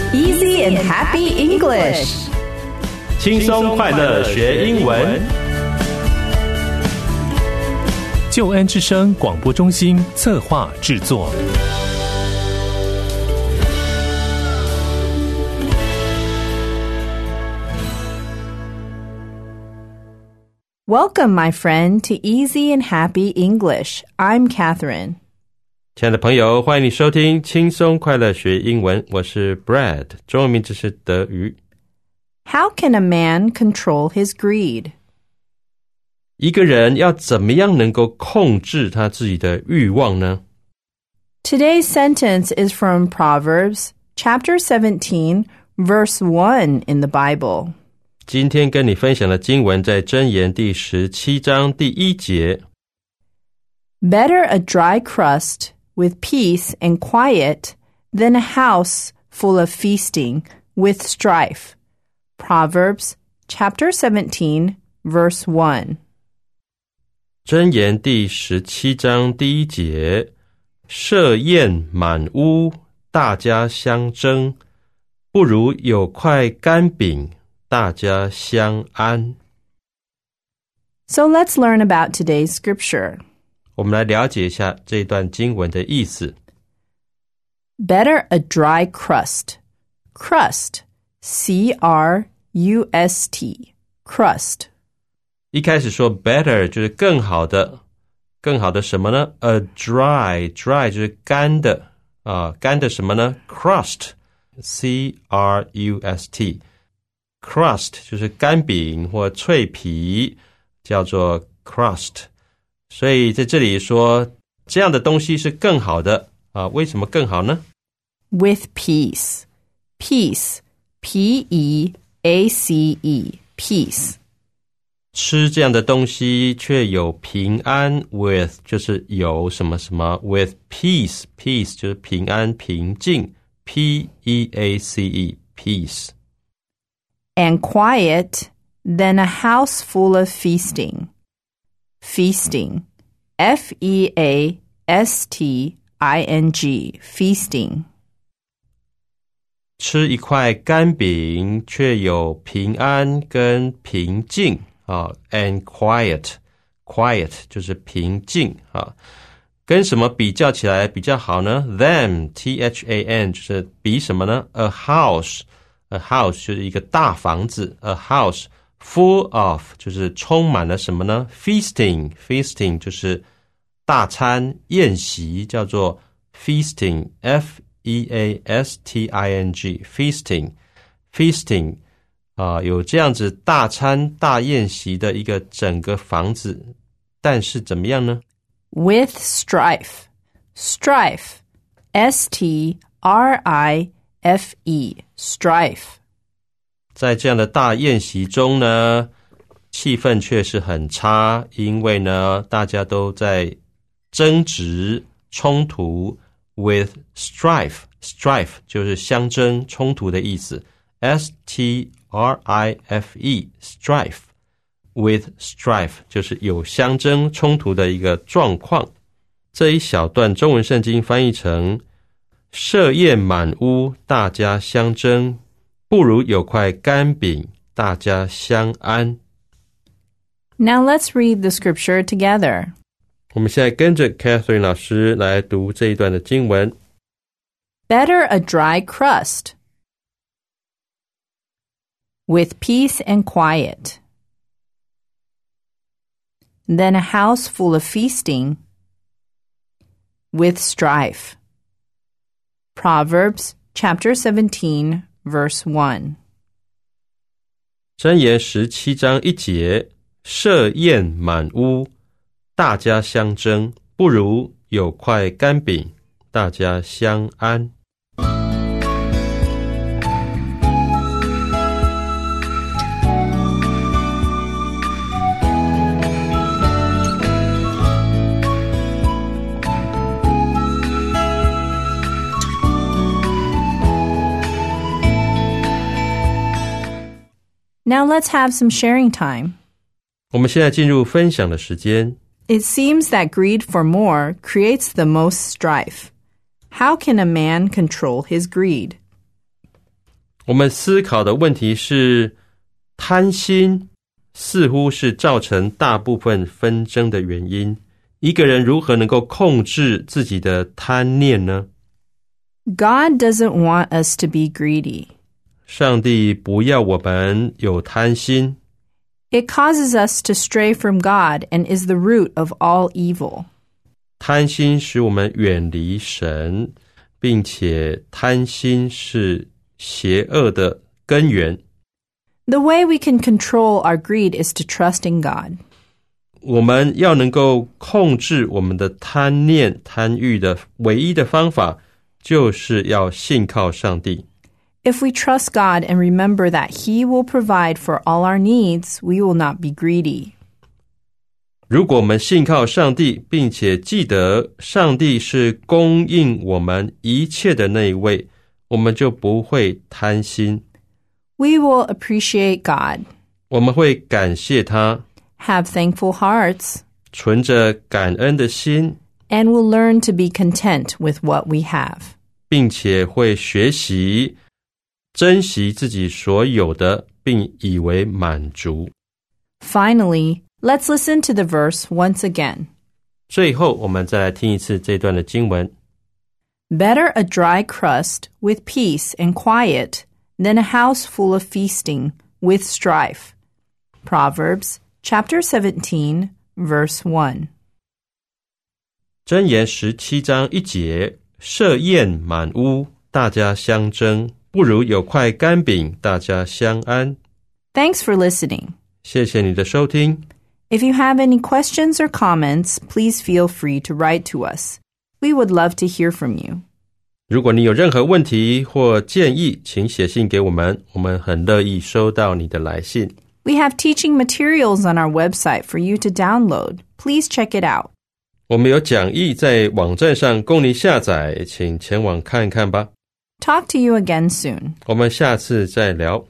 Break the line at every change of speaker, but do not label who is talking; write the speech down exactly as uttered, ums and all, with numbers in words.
Easy and happy English.
轻松快乐学英文。
救恩之声广播中心策划制作。
Welcome, my friend, to Easy and Happy English. I'm Catherine.
亲爱的朋友，欢迎你收听轻松快乐学英文，我是 Brad， 中文名字是德瑜。
How can a man control his greed?
一个人要怎么样能够控制他自己的欲望呢？
Today's sentence is from Proverbs, chapter seventeen, verse one in the Bible.
今天跟你分享的经文在箴言第十七章第一节。
Better a dry crust with peace and quiet than a house full of feasting with strife. Proverbs, chapter seventeen, verse one.
箴言第十七章第一节，设宴满屋，大家相争，不如有块干饼，大家相安。
So let's learn about today's scripture.
我们来了解一下这段经文的意思。
Better a dry crust. Crust, C R U S T, crust.
一开始说 better 就是更好的，更好的什么呢？ A dry, dry 就是干的啊，干的什么呢？ Crust, C R U S T, crust 就是干饼或脆皮，叫做 crust。所以在这里说这样的东西是更好的啊，为什么更好呢？
With peace. Peace, P E A C E, peace.
吃这样的东西却有平安 with 就是有什么什么 with peace, peace 就是平安平静 P E A C E, peace.
And quiet than a house full of feasting. Feasting, F E A S T I N G, feasting.
吃一块干饼却有平安跟平静啊 and quiet, quiet 就是平静啊，跟什么比较起来比较好呢？ Than, T H A N 就是比什么呢？ A house, a house 就是一个大房子 A house full of 就是充满了什么呢？ Feasting, feasting 就是大餐宴席，叫做 feasting, F E A S T I N G, feasting, feasting 啊，有这样子大餐大宴席的一个整个房子，但是怎么样呢？
With strife. Strife, S T R I F E, strife.
在这样的大宴席中呢，气氛却是很差，因为呢，大家都在争执、冲突 with strife. Strife 就是相争、冲突的意思。S T R I F E, strife. With strife 就是有相争、冲突的一个状况。这一小段中文圣经翻译成：设宴满屋，大家相争，不如有块干饼，大家相安。
Now let's read the scripture together.
我们现在跟着 Catherine 老师来读这一段的经文。
Better a dry crust with peace and quiet than a house full of feasting with strife. Proverbs chapter seventeen, verse one.
箴言十七章一节，设宴满屋，大家相争，不如有块干饼，大家相安。
Now let's have some sharing time.
我们现在进入分享的时间。
It seems that greed for more creates the most strife. How can a man control his greed?
我们思考的问题是，贪心似乎是造成大部分纷争的原因。一个人如何能够控制自己的贪念呢？
God doesn't want us to be greedy.
上帝不要我们有贪心。
It causes us to stray from God and is the root of all evil.
贪心使我们远离神，并且贪心是邪恶的根源。
The way we can control our greed is to trust in God.
我们要能够控制我们的贪念、贪欲的唯一的方法，就是要信靠上帝。
If we trust God and remember that He will provide for all our needs, we will not be greedy.
如果我们信靠上帝，并且记得上帝是供应我们一切的那一位，我们就不会贪心。
We will appreciate God,
我们会感谢他，
have thankful hearts,
存着感恩的心，
and will learn to be content with what we have.
并且会学习珍惜自己所有的，并以为满足。
Finally, let's listen to the verse once again.
最后，我们再来听一次这段的经文。
Better a dry crust with peace and quiet than a house full of feasting with strife. Proverbs chapter seventeen, verse one.
箴言十七章一节，设宴满屋，大家相争，不如有块干饼，大家相安。
Thanks for listening.
谢谢你的收听。
If you have any questions or comments, please feel free to write to us. We would love to hear from you.
如果你有任何问题或建议，请写信给我们，我们很乐意收到你的来信。
We have teaching materials on our website for you to download. Please check it out.
我们有讲义在网站上供你下载，请前往看看吧。
Talk to you again soon.
我们下次再聊。